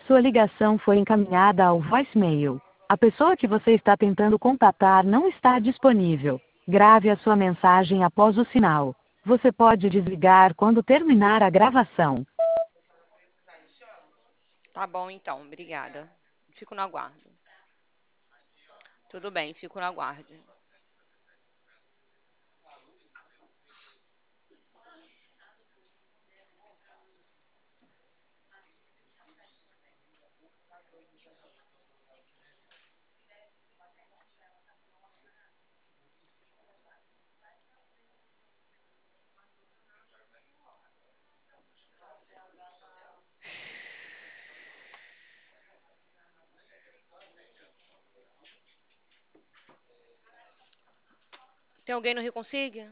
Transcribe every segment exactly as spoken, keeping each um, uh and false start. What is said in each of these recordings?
Sua ligação foi encaminhada ao voicemail. A pessoa que você está tentando contatar não está disponível. Grave a sua mensagem após o sinal. Você pode desligar quando terminar a gravação. Tá bom, então. Obrigada. Fico no aguardo. Tudo bem, fico no aguardo. Tem alguém no Rio Consiga?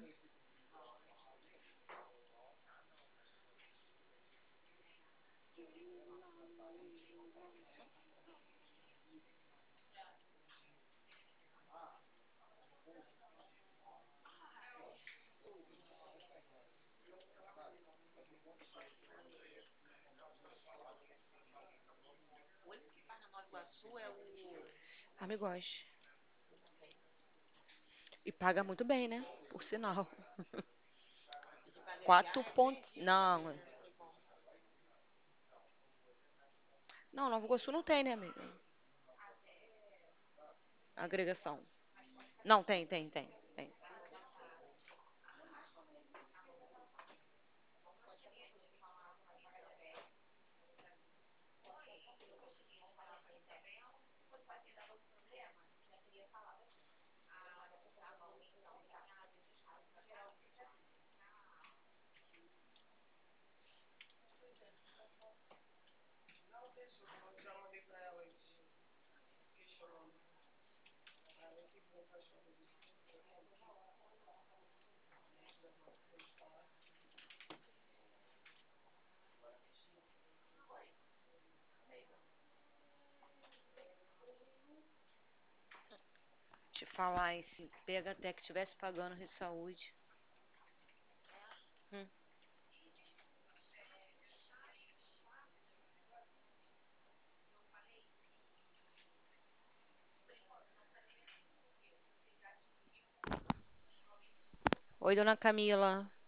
Amigos. E paga muito bem, né? Por sinal. Quatro pontos. Não. Não, Nova Iguaçu não tem, né, amiga? Agregação. Não, tem, tem, tem, tem. Te falar, esse pega até que tivesse pagando de saúde. Hum. Oi, dona Camila.